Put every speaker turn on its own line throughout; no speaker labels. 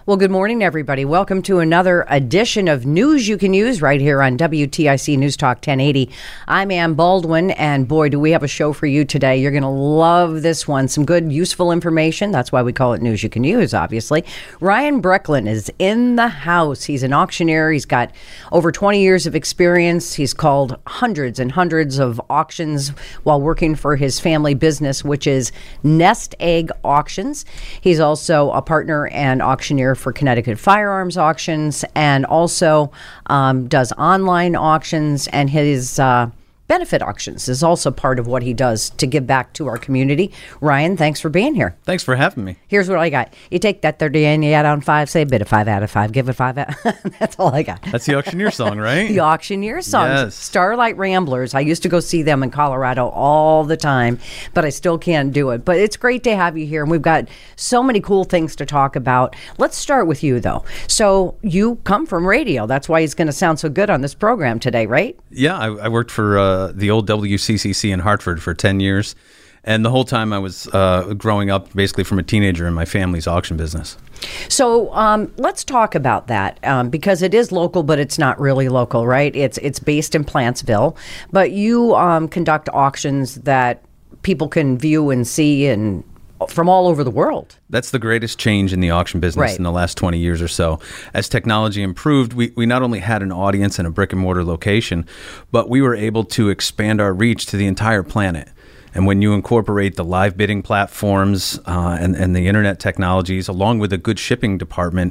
Well, good morning, everybody. Welcome to another edition of News You Can Use right here on WTIC News Talk 1080. I'm Ann Baldwin, and boy, do we have a show for you today. You're going to love this one. Some good, useful information. That's why we call it News You Can Use, obviously. Ryan Brecklin is in the house. He's an auctioneer. He's got over 20 years of experience. He's called hundreds and hundreds of auctions while working for his family business, which is Nest Egg Auctions. He's also a partner and auctioneer for Connecticut Firearms Auctions, and also does online auctions, and his benefit auctions is also part of what he does to give back to our community. Ryan, thanks for being here.
Thanks for having me.
Here's what I got. You take that 30 and you add on 5, say a bit of 5 out of 5, give it 5 out. That's all I got.
That's the auctioneer song, right?
The auctioneer song.
Yes.
Starlight Ramblers. I used to go see them in Colorado all the time, but I still can't do it. But it's great to have you here, and we've got so many cool things to talk about. Let's start with you, though. So you come from radio. That's why it's going to sound so good on this program today, right?
Yeah, I worked for the old WCCC in Hartford for 10 years. And the whole time I was growing up basically from a teenager in my family's auction business.
So let's talk about that because it is local, but it's not really local, right? It's based in Plantsville, but you conduct auctions that people can view and see and from all over the world.
That's the greatest change in the auction business in the last 20 years or so. As technology improved, we not only had an audience in a brick and mortar location, but we were able to expand our reach to the entire planet. And when you incorporate the live bidding platforms and the internet technologies, along with a good shipping department,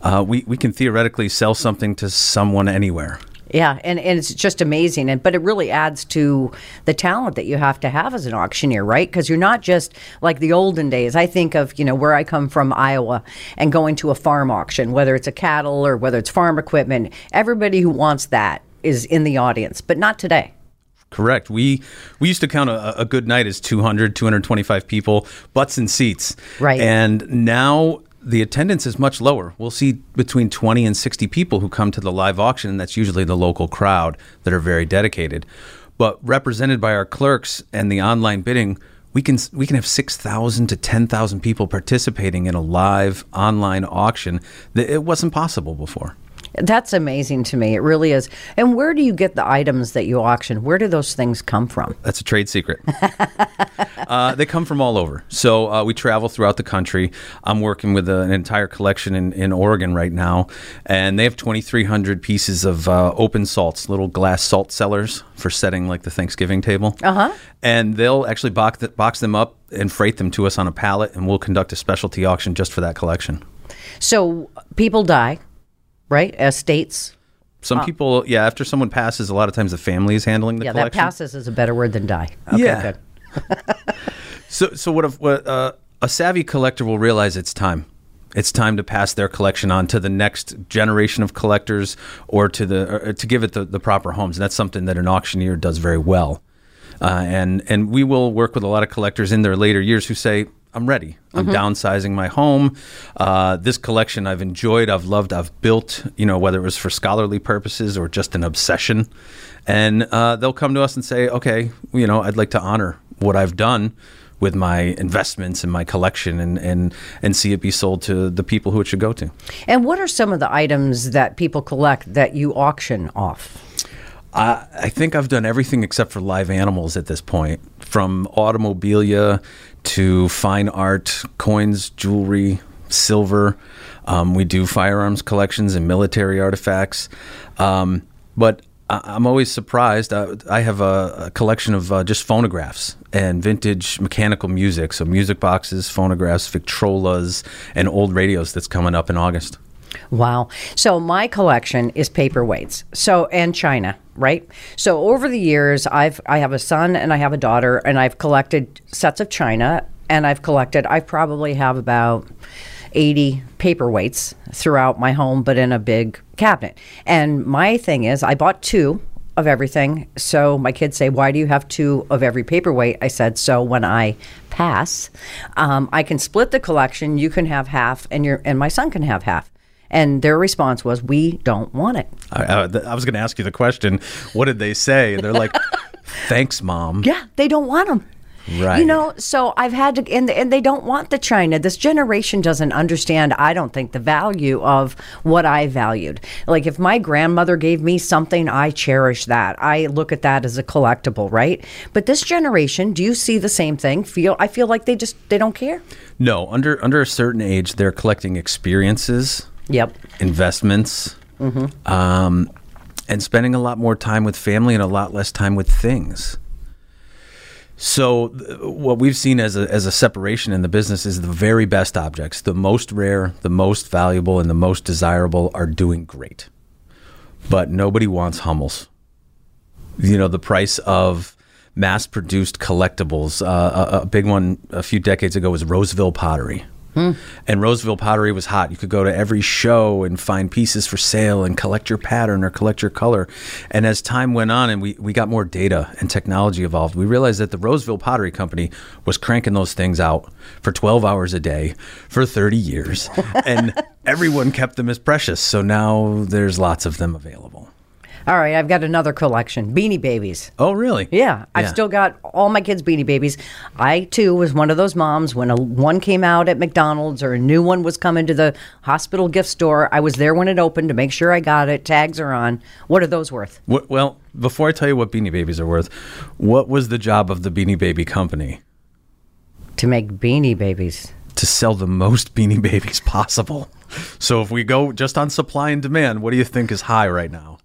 we can theoretically sell something to someone anywhere.
Yeah, and it's just amazing. But it really adds to the talent that you have to have as an auctioneer, right? Because you're not just like the olden days. I think of, where I come from, Iowa, and going to a farm auction, whether it's a cattle or whether it's farm equipment. Everybody who wants that is in the audience, but not today.
Correct. We used to count a good night as 200, 225 people, butts and seats.
Right.
And now the attendance is much lower. We'll see between 20 and 60 people who come to the live auction, and that's usually the local crowd that are very dedicated. But represented by our clerks and the online bidding, we can have 6,000 to 10,000 people participating in a live online auction. It wasn't possible before.
That's amazing to me. It really is. And where do you get the items that you auction? Where do those things come from?
That's a trade secret. They come from all over. So we travel throughout the country. I'm working with an entire collection in Oregon right now, and they have 2,300 pieces of open salts, little glass salt cellars for setting like the Thanksgiving table.
Uh-huh.
And they'll actually box them up and freight them to us on a pallet, and we'll conduct a specialty auction just for that collection.
So people die. Right? Estates.
Some people, after someone passes, a lot of times the family is handling the collection.
Yeah, that passes is a better word than die. Okay,
yeah.
Good.
So what a savvy collector will realize, it's time. It's time to pass their collection on to the next generation of collectors, or to give it the proper homes. And that's something that an auctioneer does very well. And we will work with a lot of collectors in their later years who say, I'm ready. I'm downsizing my home. This collection I've enjoyed, I've loved, I've built, whether it was for scholarly purposes or just an obsession. And they'll come to us and say, okay, I'd like to honor what I've done with my investments and my collection and see it be sold to the people who it should go to. And
what are some of the items that people collect that you auction off?
I think I've done everything except for live animals at this point, from automobilia to fine art, coins, jewelry, silver. We do firearms collections and military artifacts. But I'm always surprised. I have a collection of just phonographs and vintage mechanical music. So music boxes, phonographs, Victrolas, and old radios that's coming up in August.
Wow. So my collection is paperweights. And china, right? So over the years, I have a son and I have a daughter, and I've collected sets of china, and I probably have about 80 paperweights throughout my home, but in a big cabinet. And my thing is, I bought 2 of everything. So my kids say, why do you have 2 of every paperweight? I said, so when I pass, I can split the collection. You can have half, and my son can have half. And their response was, we don't want it.
I was going to ask you the question, what did they say? They're like, thanks, Mom.
Yeah, they don't want them.
Right.
You know, so I've had to, and they don't want the china. This generation doesn't understand, I don't think, the value of what I valued. Like if my grandmother gave me something, I cherish that. I look at that as a collectible, right? But this generation, do you see the same thing? I feel like they don't care.
No, under a certain age, they're collecting experiences,
Yep.
investments, and spending a lot more time with family and a lot less time with things. So what we've seen as a separation in the business is the very best objects, the most rare, the most valuable, and the most desirable are doing great. But nobody wants Hummels. You know, the price of mass-produced collectibles, a big one a few decades ago was Roseville pottery. And Roseville pottery was hot. You could go to every show and find pieces for sale and collect your pattern or collect your color. And as time went on and we got more data and technology evolved, we realized that the Roseville Pottery Company was cranking those things out for 12 hours a day for 30 years. And everyone kept them as precious. So now there's lots of them available.
All right, I've got another collection, Beanie Babies.
Oh, really?
Yeah, I've still got all my kids' Beanie Babies. I, too, was one of those moms when one came out at McDonald's or a new one was coming to the hospital gift store. I was there when it opened to make sure I got it. Tags are on. What are those worth?
Well, before I tell you what Beanie Babies are worth, what was the job of the Beanie Baby company?
To make Beanie Babies.
To sell the most Beanie Babies possible. So if we go just on supply and demand, what do you think is high right now?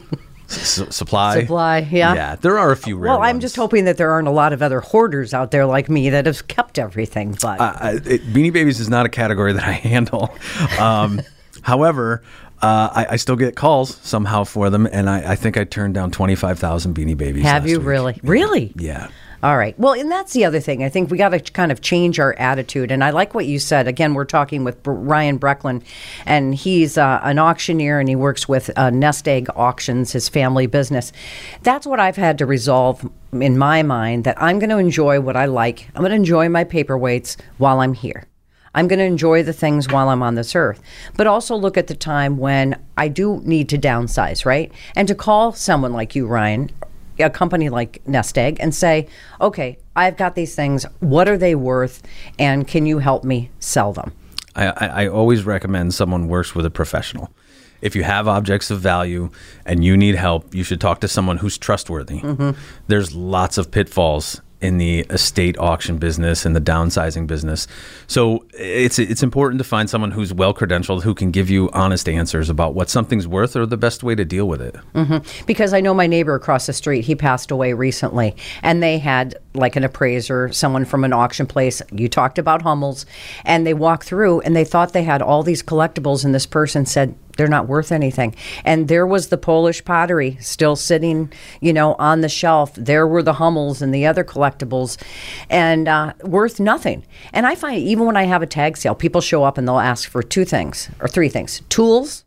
Supply?
Supply, yeah.
Yeah, there are a few rare
Well, I'm
ones.
just hoping that there aren't a lot of other hoarders out there like me that have kept everything. But
Beanie Babies is not a category that I handle. However, I still get calls somehow for them, and I think I turned down 25,000 Beanie Babies.
have
last
you
week.
really? Really?
Yeah.
All right. Well, and that's the other thing. I think we got to kind of change our attitude. And I like what you said. Again, we're talking with Ryan Brecklin, and he's an auctioneer, and he works with Nest Egg Auctions, his family business. That's what I've had to resolve in my mind, that I'm going to enjoy what I like. I'm going to enjoy my paperweights while I'm here. I'm going to enjoy the things while I'm on this earth, but also look at the time when I do need to downsize, right? And to call someone like you, Ryan, a company like Nest Egg, and say, okay, I've got these things. What are they worth? And can you help me sell them?
I always recommend someone works with a professional. If you have objects of value and you need help, you should talk to someone who's trustworthy. There's lots of pitfalls in the estate auction business and the downsizing business. So it's important to find someone who's well-credentialed, who can give you honest answers about what something's worth or the best way to deal with it.
Because I know my neighbor across the street, he passed away recently, and they had like an appraiser, someone from an auction place. You talked about Hummels, and they walked through and they thought they had all these collectibles, and this person said, they're not worth anything. And there was the Polish pottery still sitting, on the shelf. There were the Hummels and the other collectibles, and worth nothing. And I find even when I have a tag sale, people show up and they'll ask for two things or three things: tools,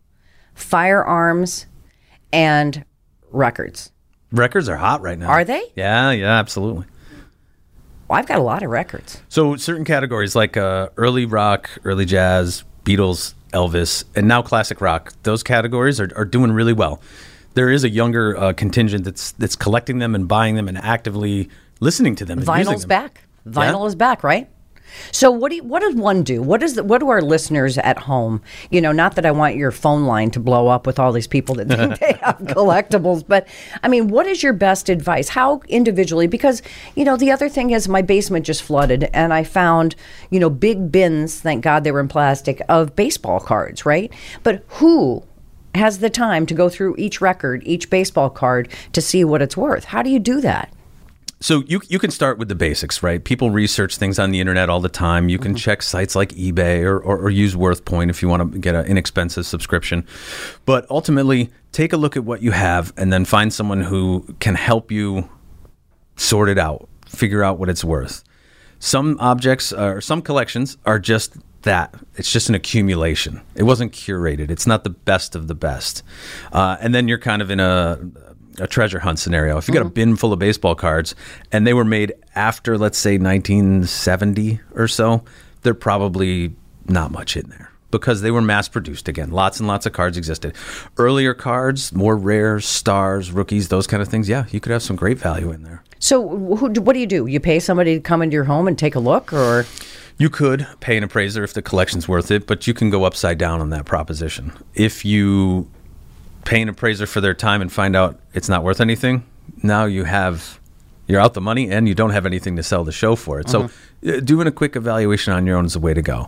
firearms, and records.
Records are hot right now.
Are they?
Yeah, absolutely.
Well, I've got a lot of records.
So certain categories like early rock, early jazz, Beatles, Elvis, and now classic rock, those categories are doing really well. There is a younger contingent that's collecting them and buying them and actively listening to them. And using
Vinyl's
them.
back. Vinyl is back, right? So what does one do? What do our listeners at home? Not that I want your phone line to blow up with all these people that think they have collectibles, but I mean, what is your best advice? How individually? Because the other thing is my basement just flooded, and I found big bins. Thank God they were in plastic, of baseball cards, right? But who has the time to go through each record, each baseball card, to see what it's worth? How do you do that?
So you can start with the basics, right? People research things on the internet all the time. You can check sites like eBay or use WorthPoint if you want to get an inexpensive subscription. But ultimately, take a look at what you have and then find someone who can help you sort it out, figure out what it's worth. Some objects or some collections are just that. It's just an accumulation. It wasn't curated. It's not the best of the best. And then you're kind of in a treasure hunt scenario. If you got a bin full of baseball cards and they were made after, let's say, 1970 or so, they're probably not much in there. because they were mass produced again. Lots and lots of cards existed. Earlier cards, more rares, stars, rookies, those kind of things. Yeah, you could have some great value in there.
So what do you do? You pay somebody to come into your home and take a look, or?
You could pay an appraiser if the collection's worth it, but you can go upside down on that proposition. If you pay an appraiser for their time and find out it's not worth anything, now you're out the money and you don't have anything to sell the show for it. So doing a quick evaluation on your own is the way to go.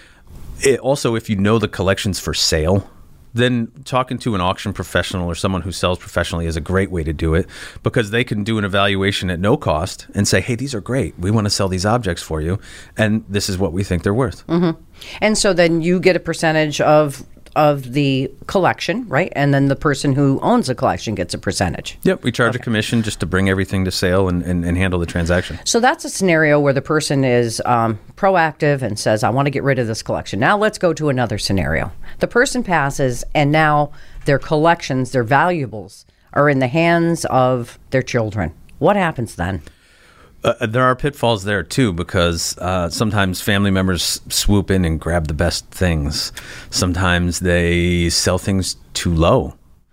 Also, if you know the collection's for sale, then talking to an auction professional or someone who sells professionally is a great way to do it, because they can do an evaluation at no cost and say, hey, these are great. We want to sell these objects for you, and this is what we think they're worth.
Mm-hmm. And so then you get a percentage of the collection, right? And then the person who owns the collection gets a percentage.
Yep, we charge a commission just to bring everything to sale and handle the transaction.
So that's a scenario where the person is proactive and says, I want to get rid of this collection. Now let's go to another scenario. The person passes, and now their collections, their valuables, are in the hands of their children. What happens then?
There are pitfalls there, too, because sometimes family members swoop in and grab the best things. Sometimes they sell things too low.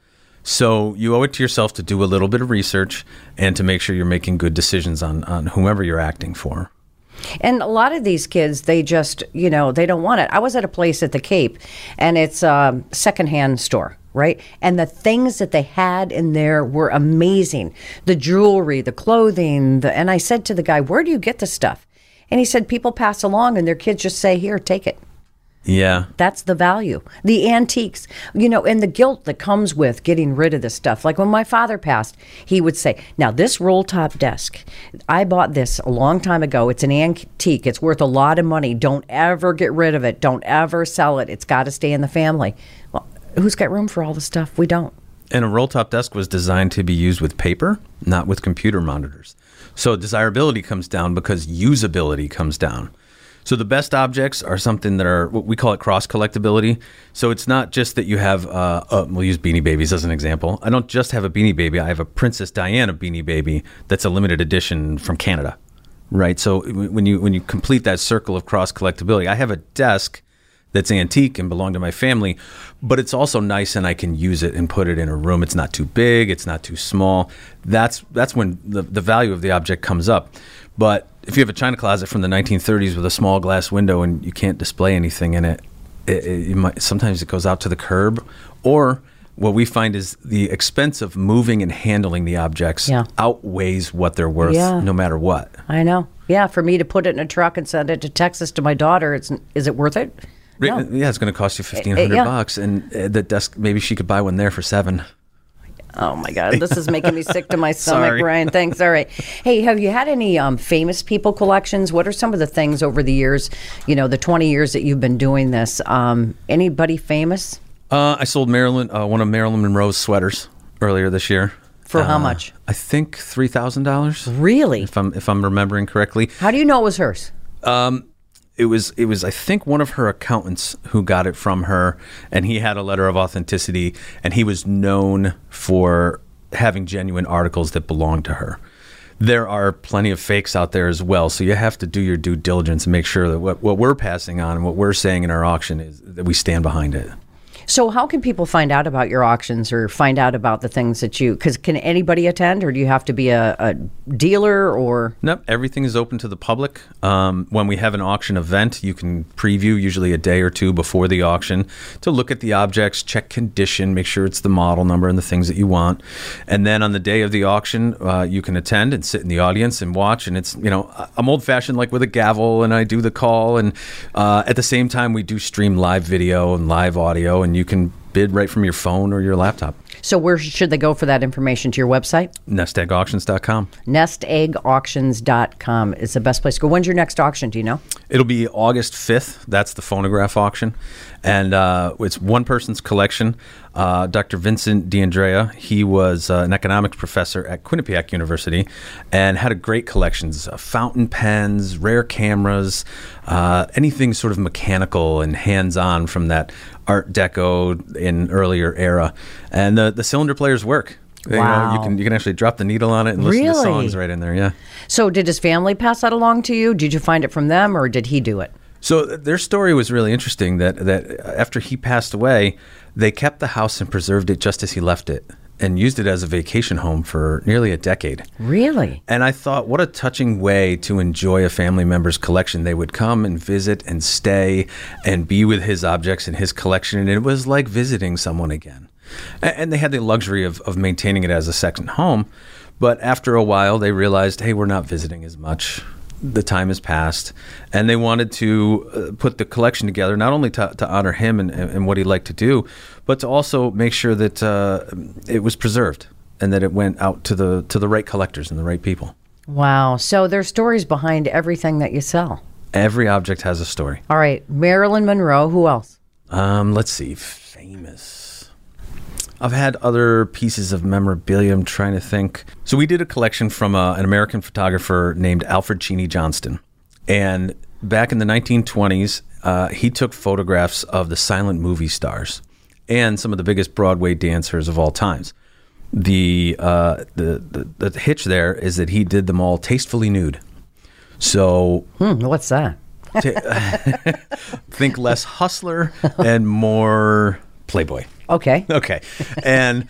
So you owe it to yourself to do a little bit of research and to make sure you're making good decisions on whomever you're acting for.
And a lot of these kids, they just, they don't want it. I was at a place at the Cape, and it's a secondhand store. Right? And the things that they had in there were amazing. The jewelry, the clothing, and I said to the guy, where do you get the stuff? And he said, people pass along and their kids just say, here, take it.
Yeah.
That's the value. The antiques, and the guilt that comes with getting rid of this stuff. Like when my father passed, he would say, now this roll top desk, I bought this a long time ago. It's an antique. It's worth a lot of money. Don't ever get rid of it. Don't ever sell it. It's got to stay in the family. Well, who's got room for all the stuff? We don't.
And a roll-top desk was designed to be used with paper, not with computer monitors. So desirability comes down because usability comes down. So the best objects are something that are, we call it cross-collectability. So it's not just that you have, we'll use Beanie Babies as an example. I don't just have a Beanie Baby. I have a Princess Diana Beanie Baby that's a limited edition from Canada, right? So when you complete that circle of cross-collectability, I have a desk that's antique and belong to my family, but it's also nice and I can use it and put it in a room. It's not too big, it's not too small. That's when the value of the object comes up. But if you have a china closet from the 1930s with a small glass window and you can't display anything in it, sometimes it goes out to the curb. Or what we find is the expense of moving and handling the objects outweighs what they're worth, no matter what.
I know. Yeah, for me to put it in a truck and send it to Texas to my daughter, is it worth it? No.
Yeah, it's going to cost you $1,500, and the desk, maybe she could buy one there for $7.
Oh my God, this is making me sick to my stomach, Brian. Thanks. All right. Hey, have you had any famous people collections? What are some of the things over the years, the 20 years that you've been doing this? Anybody famous?
I sold one of Marilyn Monroe's sweaters earlier this year.
For how much?
I think $3,000.
Really?
If I'm remembering correctly.
How do you know it was hers?
It was I think one of her accountants who got it from her, and he had a letter of authenticity, and he was known for having genuine articles that belonged to her. There are plenty of fakes out there as well, so you have to do your due diligence and make sure that what we're passing on and what we're saying in our auction is that we stand behind it.
So how can people find out about your auctions or find out about the things that because can anybody attend, or do you have to be a dealer or?
Nope, everything is open to the public. When we have an auction event, you can preview usually a day or two before the auction to look at the objects, check condition, make sure it's the model number and the things that you want. And then on the day of the auction, you can attend and sit in the audience and watch. And it's, I'm old fashioned, like with a gavel, and I do the call. And at the same time, we do stream live video and live audio, and you can bid right from your phone or your laptop.
So where should they go for that information? To your website?
NestEggAuctions.com.
NestEggAuctions.com is the best place to go. When's your next auction? Do you know?
It'll be August 5th. That's the phonograph auction. And it's one person's collection. Dr. Vincent D'Andrea, he was an economics professor at Quinnipiac University and had a great collections, fountain pens, rare cameras, anything sort of mechanical and hands-on from that Art Deco in earlier era. And the cylinder players work.
Wow.
You can actually drop the needle on it and listen to songs right in there, yeah.
So did his family pass that along to you? Did you find it from them, or did he do it?
So their story was really interesting that after he passed away, they kept the house and preserved it just as he left it and used it as a vacation home for nearly a decade.
Really?
And I thought, what a touching way to enjoy a family member's collection. They would come and visit and stay and be with his objects in his collection. And it was like visiting someone again. And they had the luxury of maintaining it as a second home. But after a while, they realized, hey, we're not visiting as much. The time has passed, and they wanted to put the collection together, not only to honor him and what he liked to do, but to also make sure that it was preserved and that it went out to the right collectors and the right people.
Wow. So there's stories behind everything that you sell.
Every object has a story.
All right. Marilyn Monroe. Who else?
Let's see. Famous. I've had other pieces of memorabilia. I'm trying to think. So we did a collection from an American photographer named Alfred Cheney Johnston. And back in the 1920s, he took photographs of the silent movie stars and some of the biggest Broadway dancers of all times. The hitch there is that he did them all tastefully nude. So
what's that?
Think less hustler and more Playboy.
Okay.
And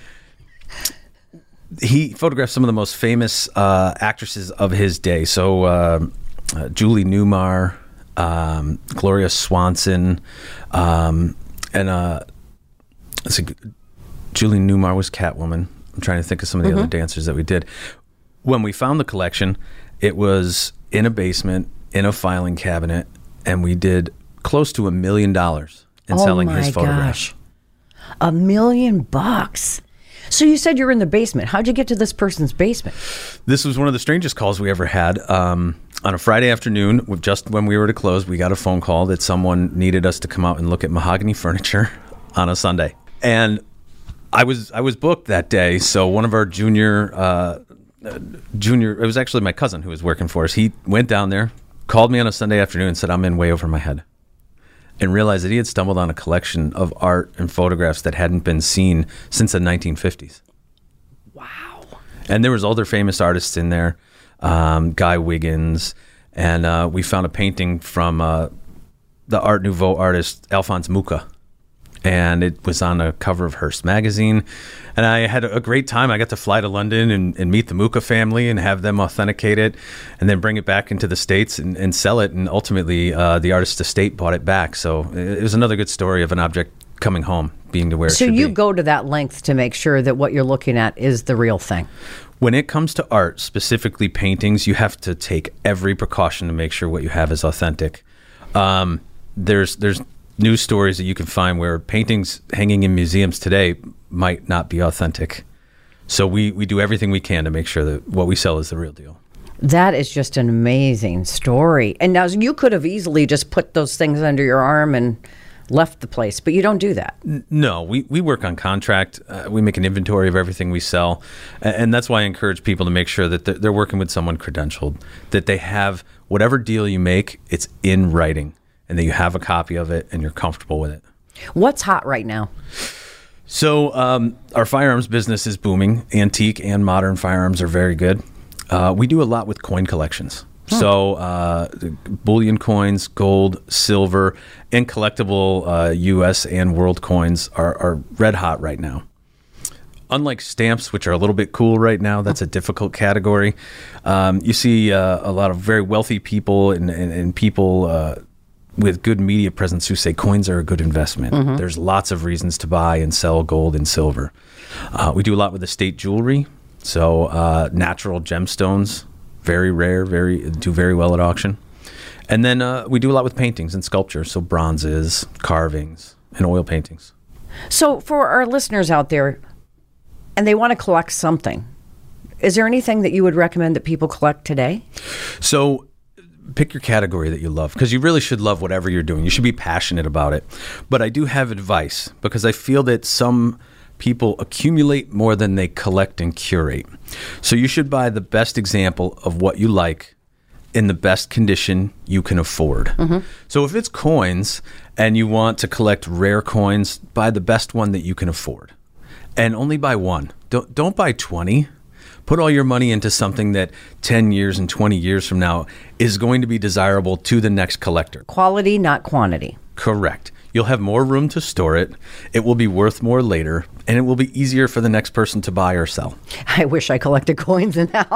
he photographed some of the most famous actresses of his day. So Julie Newmar, Gloria Swanson, and Julie Newmar was Catwoman. I'm trying to think of some of the other dancers that we did. When we found the collection, it was in a basement, in a filing cabinet, and we did close to $1 million in selling his photographs.
Gosh. $1 million. So you said you're in the basement. How'd you get to this person's basement?
This was one of the strangest calls we ever had. On a Friday afternoon, just when we were to close, we got a phone call that someone needed us to come out and look at mahogany furniture on a Sunday. And I was booked that day, so one of our junior, it was actually my cousin who was working for us. He went down there, called me on a Sunday afternoon and said, I'm in way over my head. And realized that he had stumbled on a collection of art and photographs that hadn't been seen since the 1950s.
Wow.
And there was other famous artists in there, Guy Wiggins, and we found a painting from the Art Nouveau artist Alphonse Mucha. And it was on a cover of Hearst magazine. And I had a great time. I got to fly to London and meet the Mucha family and have them authenticate it and then bring it back into the States and sell it. And ultimately, the artist's estate bought it back. So it was another good story of an object coming home, being to where it should be.
So you go to that length to make sure that what you're looking at is the real thing.
When it comes to art, specifically paintings, you have to take every precaution to make sure what you have is authentic. There's news stories that you can find where paintings hanging in museums today might not be authentic. So we do everything we can to make sure that what we sell is the real deal.
That is just an amazing story. And now you could have easily just put those things under your arm and left the place, but you don't do that.
No, we work on contract. We make an inventory of everything we sell. And that's why I encourage people to make sure that they're working with someone credentialed, that they have whatever deal you make, it's in writing, and that you have a copy of it and you're comfortable with it.
What's hot right now?
So our firearms business is booming. Antique and modern firearms are very good. We do a lot with coin collections. So bullion coins, gold, silver, and collectible U.S. and world coins are red hot right now. Unlike stamps, which are a little bit cool right now, that's a difficult category. You see a lot of very wealthy people and people with good media presence who say coins are a good investment. There's lots of reasons to buy and sell gold and silver. We do a lot with estate jewelry, so natural gemstones, very rare, do very well at auction. And then we do a lot with paintings and sculpture, so bronzes, carvings, and oil paintings.
So for our listeners out there, and they want to collect something, is there anything that you would recommend that people collect today?
So pick your category that you love, because you really should love whatever you're doing. You should be passionate about it. But I do have advice, because I feel that some people accumulate more than they collect and curate. So you should buy the best example of what you like in the best condition you can afford. So if it's coins and you want to collect rare coins, buy the best one that you can afford. And only buy one. Don't buy 20. Put all your money into something that 10 years and 20 years from now is going to be desirable to the next collector.
Quality, not quantity.
Correct. You'll have more room to store it. It will be worth more later, and it will be easier for the next person to buy or sell.
I wish I collected coins now.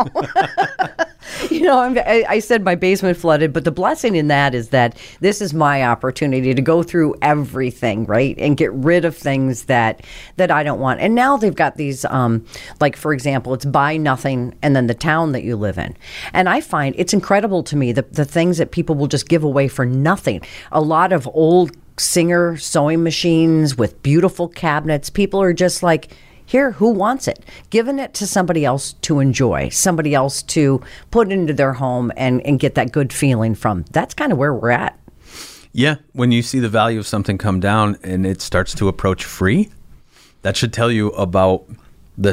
I said my basement flooded, but the blessing in that is that this is my opportunity to go through everything, right, and get rid of things that I don't want. And now they've got these, like, for example, it's buy nothing and then the town that you live in. And I find it's incredible to me, the things that people will just give away for nothing. A lot of old Singer sewing machines with beautiful cabinets. People are just like, here, who wants it? Giving it to somebody else to enjoy, somebody else to put into their home and get that good feeling from. That's kind of where we're at.
Yeah, when you see the value of something come down and it starts to approach free, that should tell you about the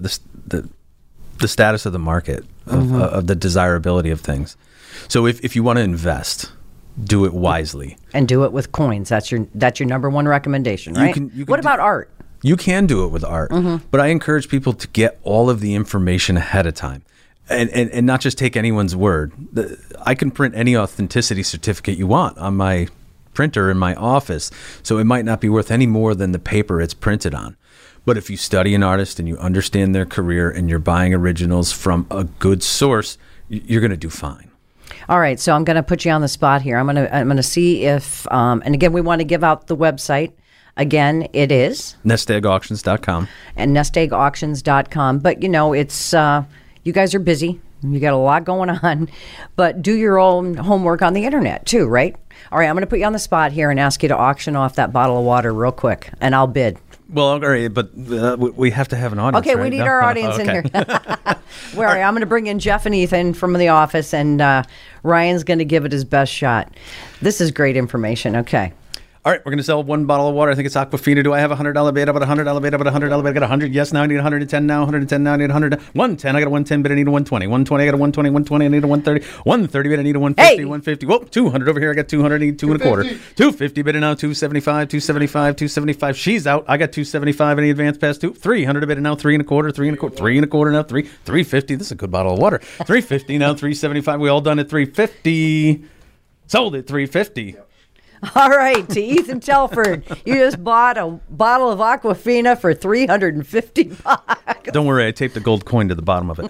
status of the market, of the desirability of things. So if you want to invest, do it wisely.
And do it with coins. That's your number one recommendation, right? What about art?
You can do it with art, but I encourage people to get all of the information ahead of time and not just take anyone's word. I can print any authenticity certificate you want on my printer in my office, so it might not be worth any more than the paper it's printed on. But if you study an artist and you understand their career and you're buying originals from a good source, you're going to do fine.
All right, so I'm going to put you on the spot here. I'm going to see if, and again, we want to give out the website. Again, it is
nestegauctions.com
and nestegauctions.com. But it's you guys are busy. You got a lot going on, but do your own homework on the internet too, right? All right, I'm going to put you on the spot here and ask you to auction off that bottle of water real quick, and I'll bid.
Well, all right, but we have to have an audience.
Okay,
right?
We need our audience in here. Where I'm going to bring in Jeff and Ethan from the office, and Ryan's going to give it his best shot. This is great information. Okay.
All right, we're going to sell one bottle of water. I think it's Aquafina. Do I have a $100 bid? About $100 bid? About $100 bid? I got 100. Yes, now I need 110 now. 110 now. I need 100. 110. I got a 110 bid. I need a 120. 120. I got a 120. 120. I need a 130. 130 bid. I need a 150. 150. Whoa, 200 over here. I got 200. I need 2 and a quarter. 250 bid. Now 275. 275. 275. She's out. I got 275. Any advance past 2. 300 bid. Now 3 and a quarter. 3 and a quarter. 3 and a quarter now. 350. This is a good bottle of water. 350 now. 375. We all done at 350. Sold at 350.
All right, to Ethan Telford, you just bought a bottle of Aquafina for $350.
Don't worry, I taped a gold coin to the bottom of it.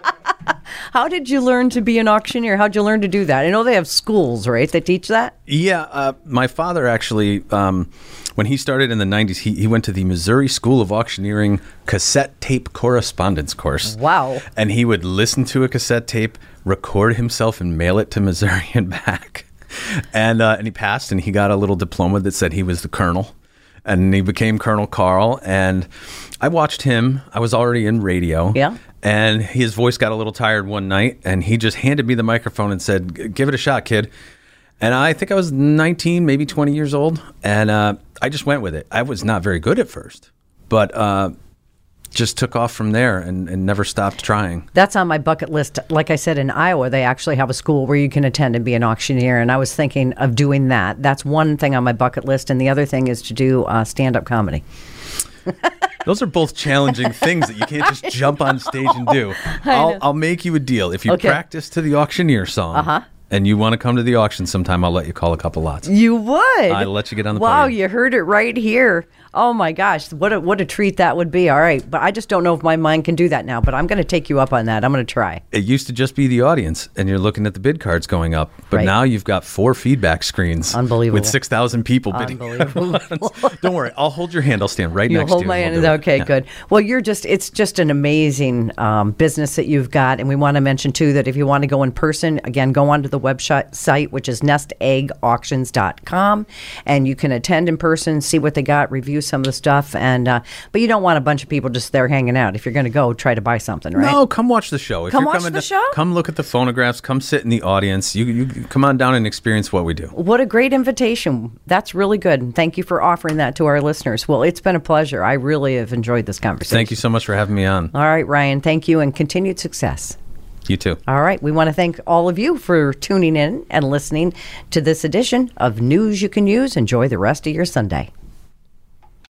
How did you learn to be an auctioneer? How'd you learn to do that? I know they have schools, right, that teach that?
Yeah, my father actually, when he started in the 90s, he went to the Missouri School of Auctioneering cassette tape correspondence course.
Wow.
And he would listen to a cassette tape, record himself, and mail it to Missouri and back. And he passed, and he got a little diploma that said he was the colonel, and he became Colonel Carl. And I watched him. I was already in radio.
Yeah.
And his voice got a little tired one night, and he just handed me the microphone and said, "Give it a shot, kid." And I think I was 19, maybe 20 years old, and I just went with it. I was not very good at first, but just took off from there and never stopped trying.
That's on my bucket list. Like I said, in Iowa, they actually have a school where you can attend and be an auctioneer, and I was thinking of doing that. That's one thing on my bucket list, and the other thing is to do stand-up comedy.
Those are both challenging things that you can't just jump on stage and do. I'll make you a deal. If you practice to the auctioneer song, and you want to come to the auction sometime, I'll let you call a couple lots.
You would?
I'll let you get on the
Wow,
podium.
you heard it right here. Oh, my gosh. What a treat that would be. All right. But I just don't know if my mind can do that now. But I'm going to take you up on that. I'm going to try.
It used to just be the audience, and you're looking at the bid cards going up. But now you've got 4 feedback screens.
Unbelievable.
With 6,000 people bidding.
Unbelievable.
Don't worry. I'll hold your hand. I'll stand right next to you.
You'll hold my hand. Okay, good. Well, it's just an amazing business that you've got. And we want to mention, too, that if you want to go in person, again, go onto the website, which is nestegauctions.com. And you can attend in person, see what they got, review some of the stuff. But you don't want a bunch of people just there hanging out. If you're going to go, try to buy something, right?
No, come watch the show. If
come
you're
watch
coming
the show?
Come look at the phonographs. Come sit in the audience. You come on down and experience what we do.
What a great invitation. That's really good. And thank you for offering that to our listeners. Well, it's been a pleasure. I really have enjoyed this conversation.
Thank you so much for having me on.
All right, Ryan. Thank you and continued success.
You too.
All right. We want to thank all of you for tuning in and listening to this edition of News You Can Use. Enjoy the rest of your Sunday.